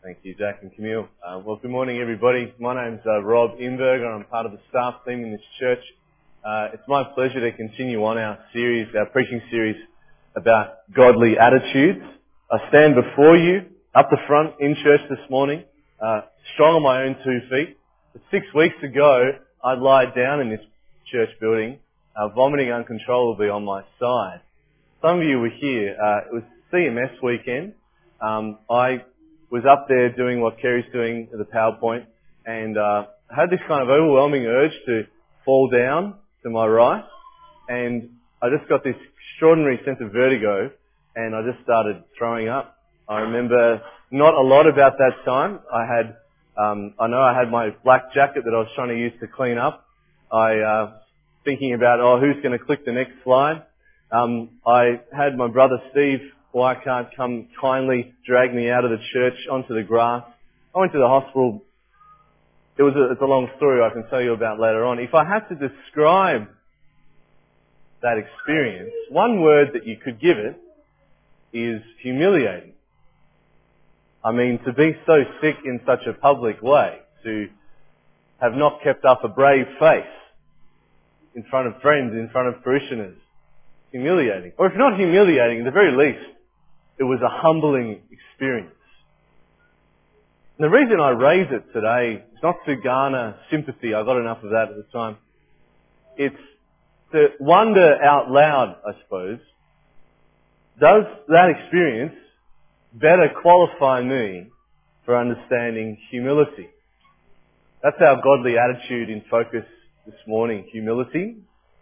Thank you, Jack and Camille. Well, good morning, everybody. My name's Rob Imberger, and I'm part of the staff team in this church. It's my pleasure to continue on our preaching series about godly attitudes. I stand before you, up the front, in church this morning, strong on my own 2 feet. But 6 weeks ago, I lied down in this church building, vomiting uncontrollably on my side. Some of you were here. It was CMS weekend. I was up there doing what Kerry's doing at the PowerPoint, and had this kind of overwhelming urge to fall down to my right, and I just got this extraordinary sense of vertigo, and I just started throwing up. I remember not a lot about that time. I know I had my black jacket that I was trying to use to clean up. Thinking about, who's going to click the next slide. I had my brother Steve Wycart come kindly drag me out of the church onto the grass. I went to the hospital. It's a long story I can tell you about later on. If I had to describe that experience, one word that you could give it is humiliating. I mean, to be so sick in such a public way, to have not kept up a brave face in front of friends, in front of parishioners, humiliating. Or if not humiliating, at the very least, it was a humbling experience. And the reason I raise it today is not to garner sympathy. I got enough of that at the time. It's to wonder out loud, I suppose, does that experience better qualify me for understanding humility? That's our godly attitude in focus this morning, humility.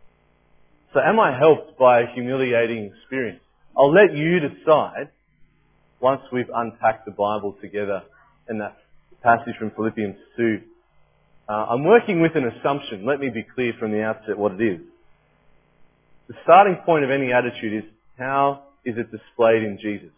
So am I helped by a humiliating experience? I'll let you decide once we've unpacked the Bible together and that passage from Philippians 2. I'm working with an assumption. Let me be clear from the outset what it is. The starting point of any attitude is, how is it displayed in Jesus?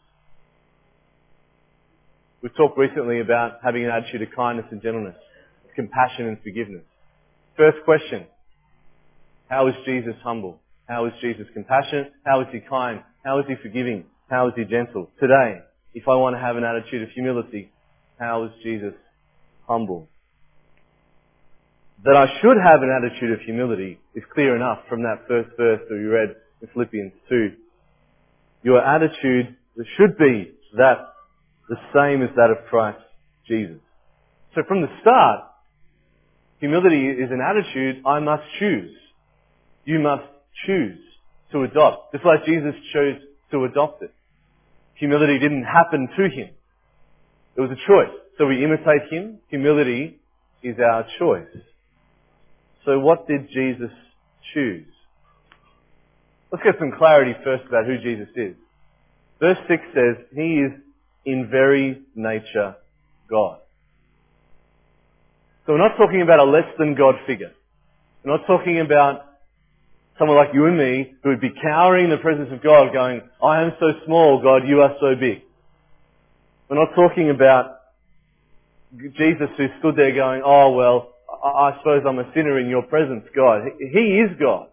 We've talked recently about having an attitude of kindness and gentleness, compassion and forgiveness. First question, how is Jesus humble? How is Jesus compassionate? How is He kind? How is He forgiving? How is He gentle? Today, if I want to have an attitude of humility, how is Jesus humble? That I should have an attitude of humility is clear enough from that first verse that we read in Philippians 2. Your attitude should be that the same as that of Christ Jesus. So from the start, humility is an attitude I must choose. You must choose to adopt, just like Jesus chose to adopt it. Humility didn't happen to Him. It was a choice. So we imitate Him. Humility is our choice. So what did Jesus choose? Let's get some clarity first about who Jesus is. Verse 6 says, He is in very nature God. So we're not talking about a less than God figure. We're not talking about someone like you and me who would be cowering in the presence of God going, I am so small, God, you are so big. We're not talking about Jesus who stood there going, oh, well, I suppose I'm a sinner in your presence, God. He is God.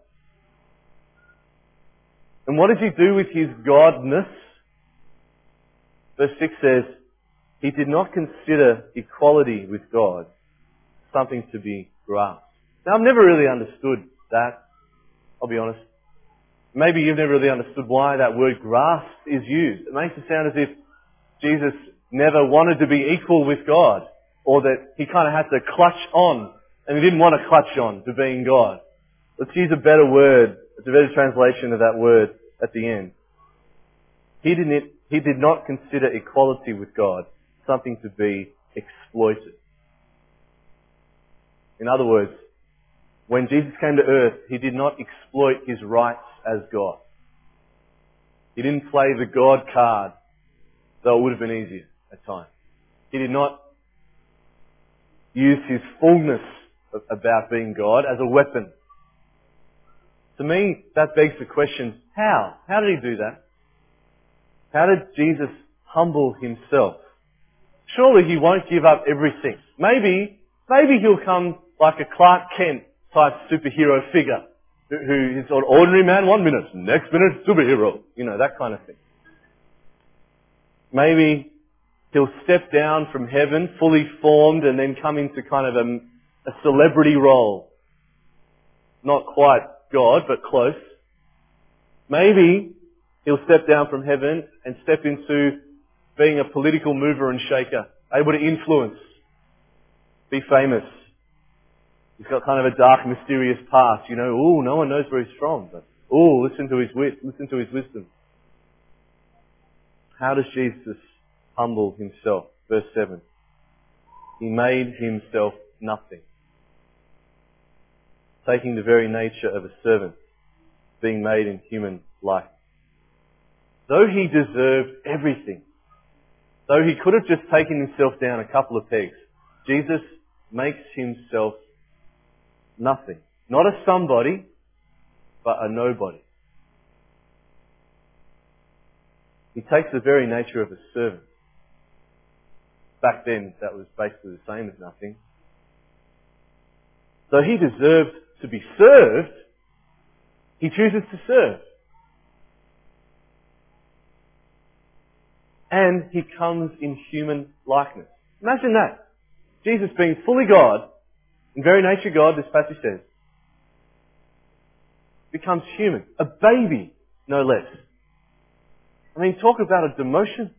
And what does He do with His godness? Verse 6 says, He did not consider equality with God something to be grasped. Now, I've never really understood that. I'll be honest. Maybe you've never really understood why that word grasp is used. It makes it sound as if Jesus never wanted to be equal with God, or that He kind of had to clutch on, and He didn't want to clutch on to being God. Let's use a better word. It's a better translation of that word at the end. He did not consider equality with God something to be exploited. In other words, when Jesus came to earth, He did not exploit His rights as God. He didn't play the God card, though it would have been easier at times. He did not use His fullness about being God as a weapon. To me, that begs the question, how? How did He do that? How did Jesus humble Himself? Surely He won't give up everything. Maybe He'll come like a Clark Kent type superhero figure who is an ordinary man 1 minute, next minute superhero, that kind of thing. Maybe He'll step down from heaven, fully formed, and then come into kind of a celebrity role. Not quite God, but close. Maybe he'll step down from heaven and step into being a political mover and shaker, able to influence, be famous. He's got kind of a dark, mysterious past. No one knows where he's from, but listen to his wit, listen to his wisdom. How does Jesus humble himself? Verse 7. He made himself nothing, taking the very nature of a servant, being made in human likeness. Though he deserved everything, though he could have just taken himself down a couple of pegs, Jesus makes himself nothing. Not a somebody, but a nobody. He takes the very nature of a servant. Back then, that was basically the same as nothing. Though he deserved to be served, he chooses to serve. And he comes in human likeness. Imagine that. Jesus being fully God, in very nature God, this passage says, becomes human. A baby, no less. I mean, talk about a demotion.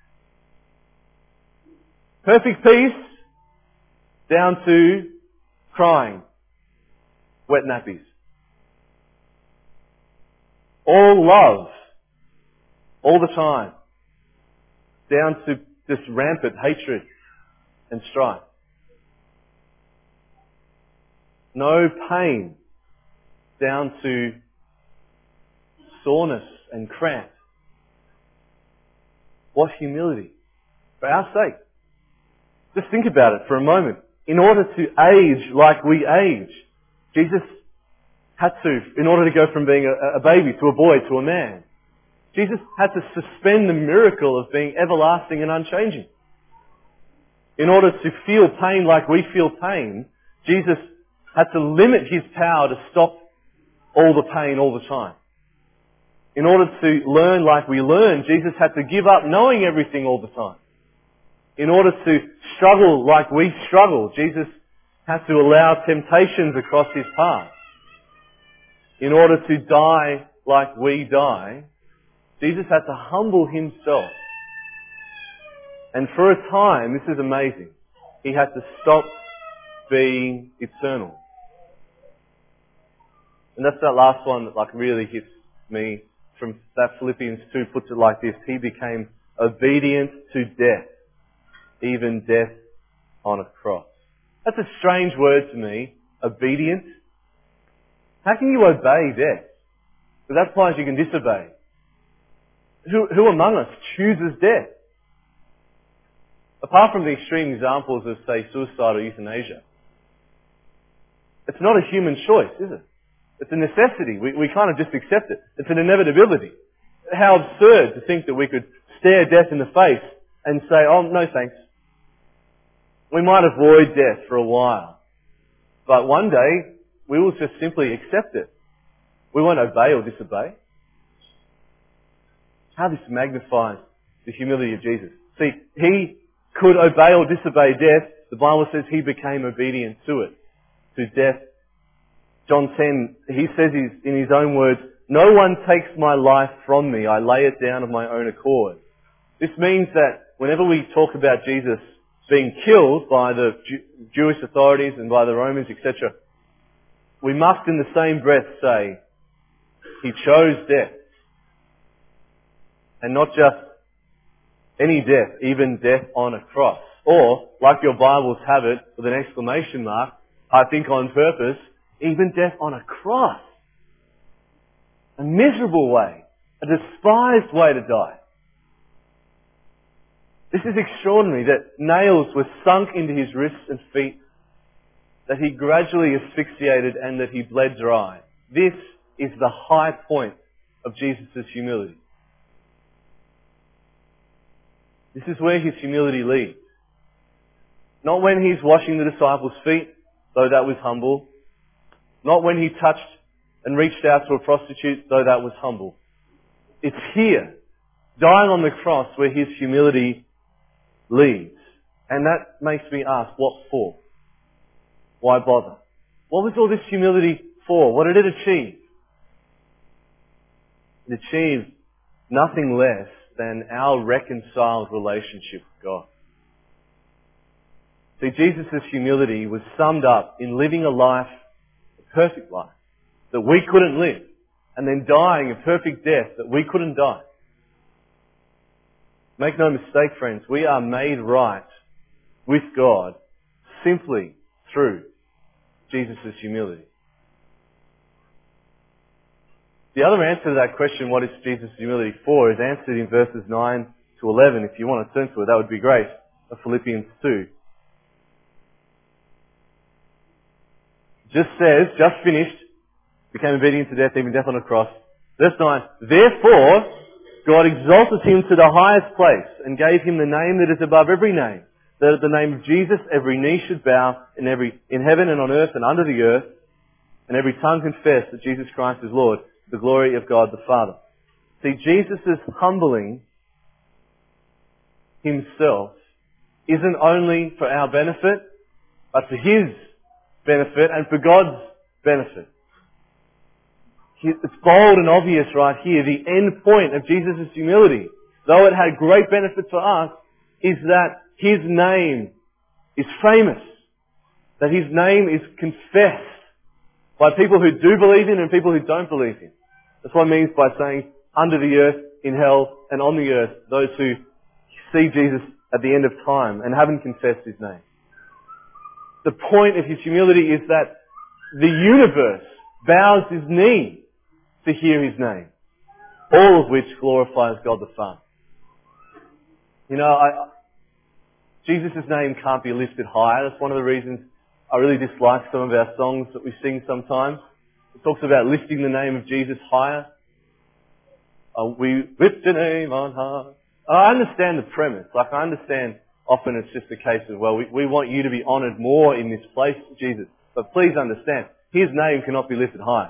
Perfect peace, down to crying, wet nappies. All love, all the time, down to this rampant hatred and strife. No pain, down to soreness and cramp. What humility. For our sake. Just think about it for a moment. In order to age like we age, Jesus had to, in order to go from being a baby to a boy to a man, Jesus had to suspend the miracle of being everlasting and unchanging. In order to feel pain like we feel pain, Jesus had to limit his power to stop all the pain all the time. In order to learn like we learn, Jesus had to give up knowing everything all the time. In order to struggle like we struggle, Jesus had to allow temptations across his path. In order to die like we die, Jesus had to humble himself. And for a time, this is amazing, he had to stop being eternal. And that's that last one that really hits me from that Philippians 2 puts it like this. He became obedient to death, even death on a cross. That's a strange word to me, obedient. How can you obey death? Because that implies you can disobey. Who among us chooses death? Apart from the extreme examples of, say, suicide or euthanasia. It's not a human choice, is it? It's a necessity. We kind of just accept it. It's an inevitability. How absurd to think that we could stare death in the face and say, oh, no thanks. We might avoid death for a while. But one day, we will just simply accept it. We won't obey or disobey. How this magnifies the humility of Jesus. See, he could obey or disobey death. The Bible says he became obedient to it, to death. John 10, he says in his own words, no one takes my life from me. I lay it down of my own accord. This means that whenever we talk about Jesus being killed by the Jewish authorities and by the Romans, etc., we must in the same breath say, he chose death. And not just any death, even death on a cross. Or, like your Bibles have it, with an exclamation mark, I think on purpose, even death on a cross. A miserable way. A despised way to die. This is extraordinary that nails were sunk into his wrists and feet, that he gradually asphyxiated and that he bled dry. This is the high point of Jesus' humility. This is where his humility leads. Not when he's washing the disciples' feet, though that was humble. Not when he touched and reached out to a prostitute, though that was humble. It's here, dying on the cross, where his humility leads. And that makes me ask, what for? Why bother? What was all this humility for? What did it achieve? It achieved nothing less than our reconciled relationship with God. See, Jesus' humility was summed up in living a life, a perfect life, that we couldn't live, and then dying a perfect death that we couldn't die. Make no mistake, friends, we are made right with God simply through Jesus' humility. The other answer to that question, what is Jesus' humility for, is answered in verses 9 to 11. If you want to turn to it, that would be great. Of Philippians 2. Just says, just finished, became obedient to death, even death on a cross. Verse 9, therefore, God exalted him to the highest place and gave him the name that is above every name, that at the name of Jesus every knee should bow in heaven and on earth and under the earth, and every tongue confess that Jesus Christ is Lord, to the glory of God the Father. See, Jesus' humbling himself isn't only for our benefit, but for his benefit and for God's benefit. It's bold and obvious right here. The end point of Jesus' humility, though it had great benefit for us, is that his name is famous. That his name is confessed by people who do believe in and people who don't believe in. That's what it means by saying under the earth, in hell, and on the earth, those who see Jesus at the end of time and haven't confessed his name. The point of his humility is that the universe bows his knee to hear his name. All of which glorifies God the Father. You know, Jesus' name can't be lifted higher. That's one of the reasons I really dislike some of our songs that we sing sometimes. It talks about lifting the name of Jesus higher. We lift your name on high. I understand the premise. I understand often it's just a case of, well, we want you to be honoured more in this place, Jesus. But please understand, his name cannot be lifted higher.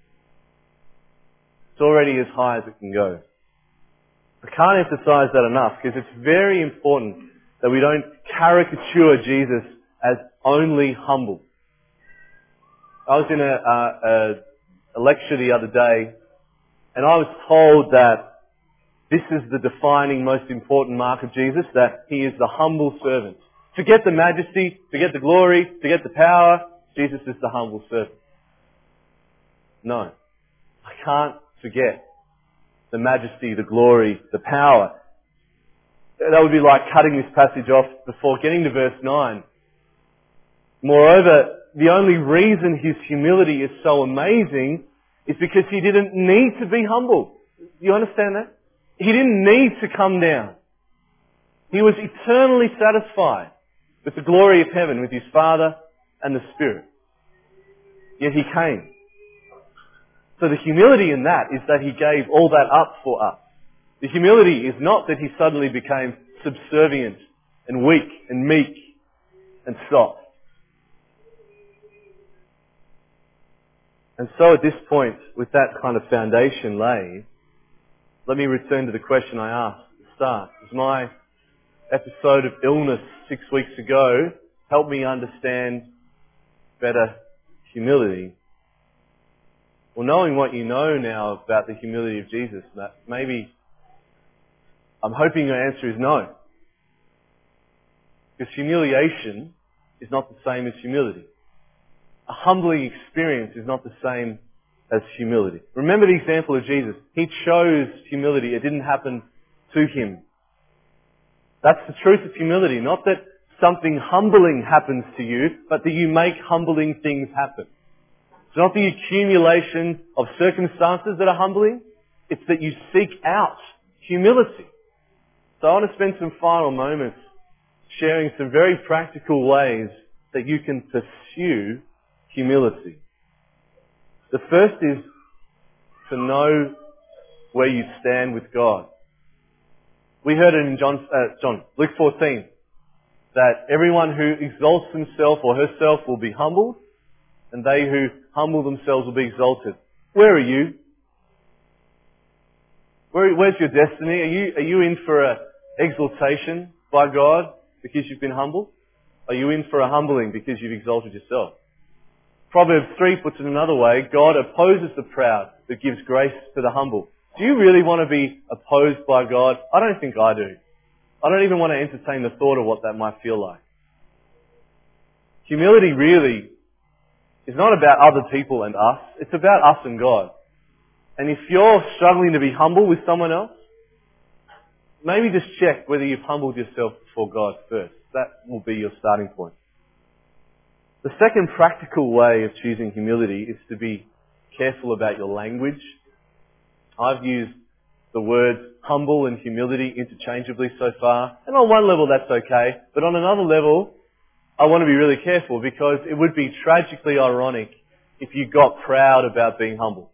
It's already as high as it can go. I can't emphasise that enough because it's very important that we don't caricature Jesus as only humble. I was in a lecture the other day and I was told that this is the defining, most important mark of Jesus, that he is the humble servant. Forget the majesty, forget the glory, forget the power. Jesus is the humble servant. No. I can't forget the majesty, the glory, the power. That would be like cutting this passage off before getting to verse 9. Moreover, the only reason his humility is so amazing is because he didn't need to be humble. You understand that? He didn't need to come down. He was eternally satisfied with the glory of heaven, with his Father and the Spirit. Yet he came. So the humility in that is that he gave all that up for us. The humility is not that he suddenly became subservient and weak and meek and soft. And so at this point, with that kind of foundation laid, let me return to the question I asked at the start. Does my episode of illness 6 weeks ago help me understand better humility? Well, knowing what you know now about the humility of Jesus, maybe I'm hoping your answer is no. Because humiliation is not the same as humility. A humbling experience is not the same as humility. Remember the example of Jesus. He chose humility. It didn't happen to him. That's the truth of humility. Not that something humbling happens to you, but that you make humbling things happen. It's not the accumulation of circumstances that are humbling. It's that you seek out humility. So I want to spend some final moments sharing some very practical ways that you can pursue humility. The first is to know where you stand with God. We heard it in Luke 14, that everyone who exalts himself or herself will be humbled, and they who humble themselves will be exalted. Where are you? Where's your destiny? Are you in for exaltation by God because you've been humble? Are you in for a humbling because you've exalted yourself? Proverbs 3 puts it another way. God opposes the proud, but gives grace to the humble. Do you really want to be opposed by God? I don't think I do. I don't even want to entertain the thought of what that might feel like. Humility really is not about other people and us. It's about us and God. And if you're struggling to be humble with someone else, maybe just check whether you've humbled yourself before God first. That will be your starting point. The second practical way of choosing humility is to be careful about your language. I've used the words humble and humility interchangeably so far, and on one level that's okay, but on another level I want to be really careful because it would be tragically ironic if you got proud about being humble.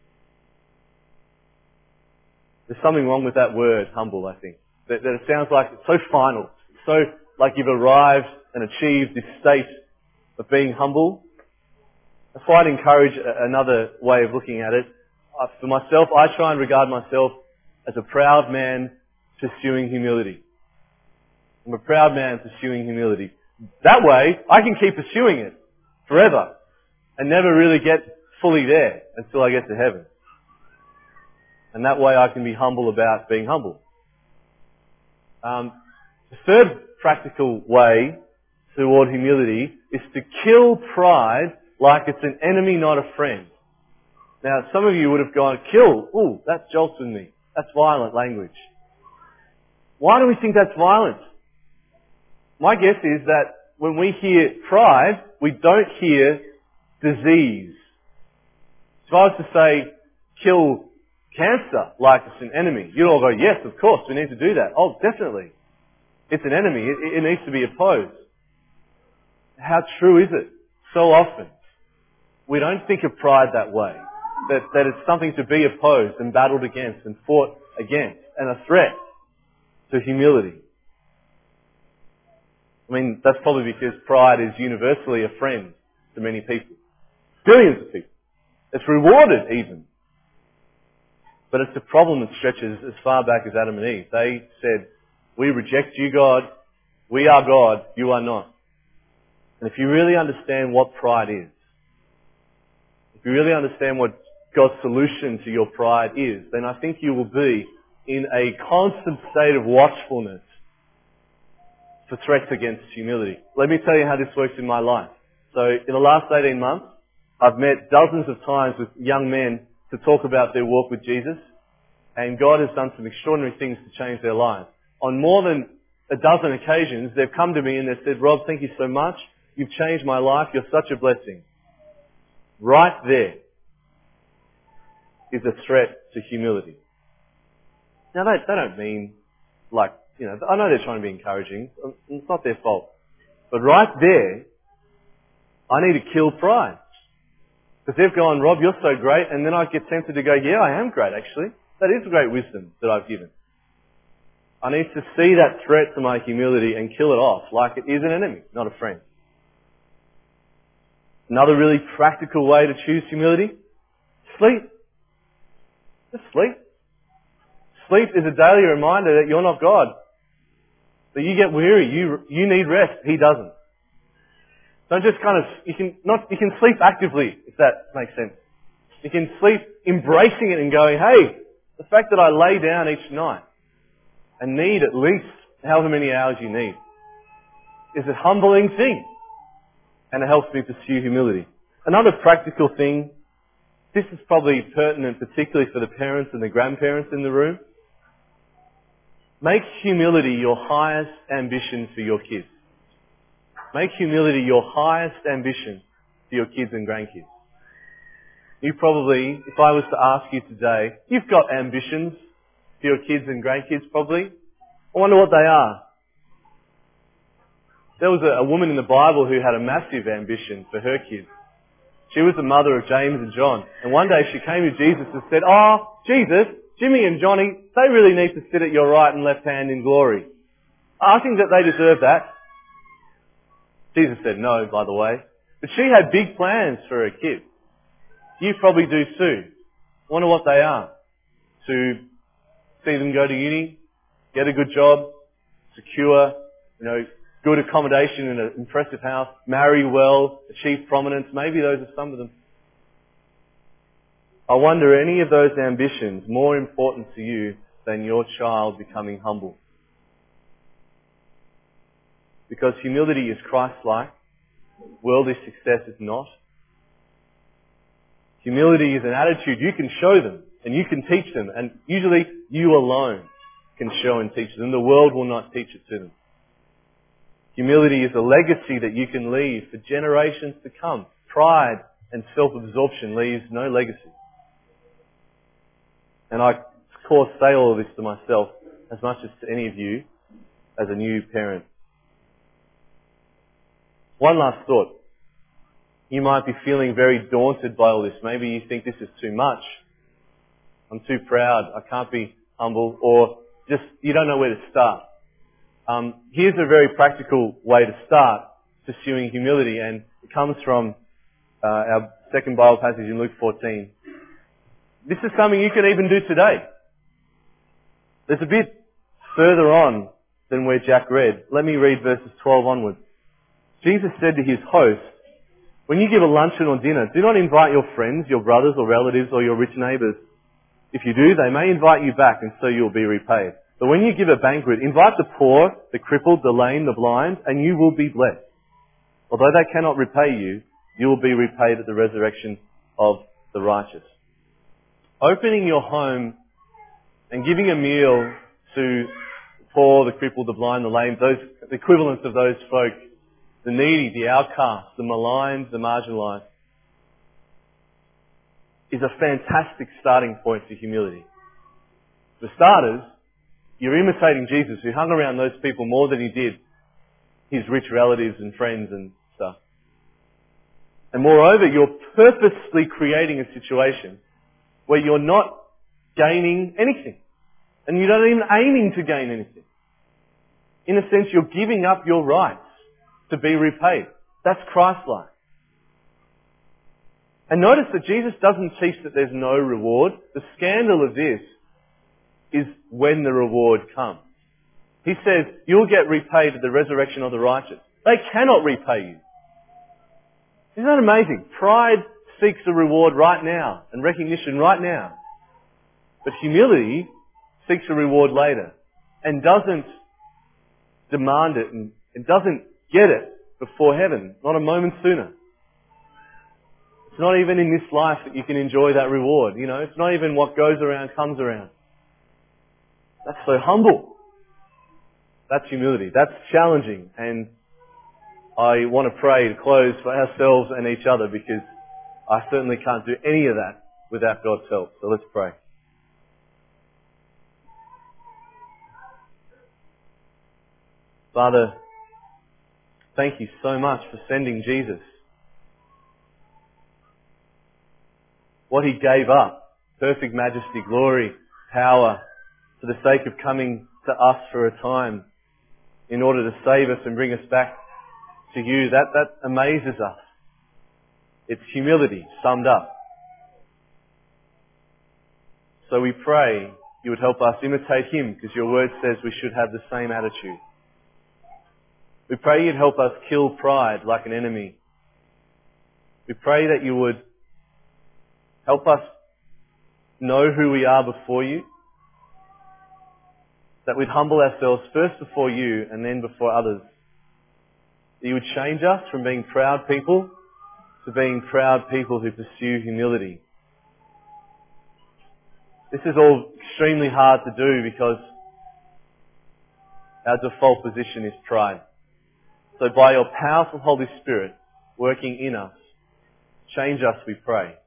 There's something wrong with that word, humble, I think. That it sounds like it's so final, so like you've arrived and achieved this state of being humble. That's why I'd encourage another way of looking at it. For myself, I try and regard myself as a proud man pursuing humility. I'm a proud man pursuing humility. That way, I can keep pursuing it forever and never really get fully there until I get to heaven. And that way I can be humble about being humble. The third practical way toward humility is to kill pride like it's an enemy, not a friend. Now, some of you would have gone, kill, ooh, that jolts with me. That's violent language. Why do we think that's violent? My guess is that when we hear pride, we don't hear disease. If I was to say, kill cancer like it's an enemy, you'd all go, yes, of course, we need to do that. Oh, definitely. It's an enemy. It needs to be opposed. How true is it? So often, we don't think of pride that way. That it's something to be opposed and battled against and fought against and a threat to humility. I mean, that's probably because pride is universally a friend to many people. Billions of people. It's rewarded even. But it's a problem that stretches as far back as Adam and Eve. They said, we reject you, God. We are God. You are not. And if you really understand what pride is, if you really understand what God's solution to your pride is, then I think you will be in a constant state of watchfulness for threats against humility. Let me tell you how this works in my life. So in the last 18 months, I've met dozens of times with young men to talk about their walk with Jesus, and God has done some extraordinary things to change their lives. On more than a dozen occasions, they've come to me and they've said, Rob, thank you so much. You've changed my life. You're such a blessing. Right there is a threat to humility. Now, they don't mean like, I know they're trying to be encouraging. It's not their fault. But right there, I need to kill pride. Because they've gone, Rob, you're so great. And then I get tempted to go, yeah, I am great, actually. That is great wisdom that I've given. I need to see that threat to my humility and kill it off like it is an enemy, not a friend. Another really practical way to choose humility, sleep. Just sleep. Sleep is a daily reminder that you're not God. That you get weary, you need rest, He doesn't. Don't just you can sleep actively, if that makes sense. You can sleep embracing it and going, hey, the fact that I lay down each night and need at least however many hours you need is a humbling thing. And it helps me pursue humility. Another practical thing, this is probably pertinent particularly for the parents and the grandparents in the room. Make humility your highest ambition for your kids. Make humility your highest ambition for your kids and grandkids. You probably, if I was to ask you today, you've got ambitions for your kids and grandkids probably. I wonder what they are. There was a woman in the Bible who had a massive ambition for her kids. She was the mother of James and John. And one day she came to Jesus and said, oh, Jesus, Jimmy and Johnny, they really need to sit at your right and left hand in glory. I think that they deserve that. Jesus said no, by the way. But she had big plans for her kids. You probably do too. Wonder what they are. To see them go to uni, get a good job, secure, good accommodation in an impressive house, marry well, achieve prominence. Maybe those are some of them. I wonder, are any of those ambitions more important to you than your child becoming humble? Because humility is Christ-like, worldly success is not. Humility is an attitude you can show them and you can teach them, and usually you alone can show and teach them. The world will not teach it to them. Humility is a legacy that you can leave for generations to come. Pride and self-absorption leaves no legacy. And I, of course, say all of this to myself as much as to any of you as a new parent. One last thought. You might be feeling very daunted by all this. Maybe you think this is too much. I'm too proud. I can't be humble. Or just, you don't know where to start. Here's a very practical way to start pursuing humility, and it comes from our second Bible passage in Luke 14. This is something you can even do today. There's a bit further on than where Jack read. Let me read verses 12 onwards. Jesus said to his host, "When you give a luncheon or dinner, do not invite your friends, your brothers or relatives or your rich neighbours. If you do, they may invite you back, and so you will be repaid. But when you give a banquet, invite the poor, the crippled, the lame, the blind, and you will be blessed. Although they cannot repay you, you will be repaid at the resurrection of the righteous." Opening your home and giving a meal to the poor, the crippled, the blind, the lame, those the equivalents of those folk, the needy, the outcasts, the maligned, the marginalised, is a fantastic starting point for humility. For starters, you're imitating Jesus, who hung around those people more than he did his rich relatives and friends and stuff. And moreover, you're purposely creating a situation where you're not gaining anything. And you're not even aiming to gain anything. In a sense, you're giving up your rights to be repaid. That's Christ-like. And notice that Jesus doesn't teach that there's no reward. The scandal of this is when the reward comes. He says, you'll get repaid at the resurrection of the righteous. They cannot repay you. Isn't that amazing? Pride seeks a reward right now and recognition right now. But humility seeks a reward later and doesn't demand it and doesn't get it before heaven, not a moment sooner. It's not even in this life that you can enjoy that reward. It's not even what goes around comes around. That's so humble. That's humility. That's challenging. And I want to pray to close for ourselves and each other, because I certainly can't do any of that without God's help. So let's pray. Father, thank you so much for sending Jesus. What he gave up, perfect majesty, glory, power, for the sake of coming to us for a time in order to save us and bring us back to you, that amazes us. It's humility summed up. So we pray you would help us imitate him, because your word says we should have the same attitude. We pray you'd help us kill pride like an enemy. We pray that you would help us know who we are before you, that we'd humble ourselves first before you and then before others. That you would change us from being proud people to being proud people who pursue humility. This is all extremely hard to do because our default position is pride. So by your powerful Holy Spirit working in us, change us, we pray.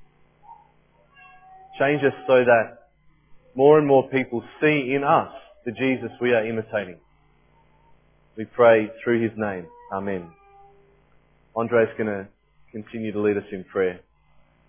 Change us so that more and more people see in us the Jesus we are imitating. We pray through his name. Amen. Andre's going to continue to lead us in prayer.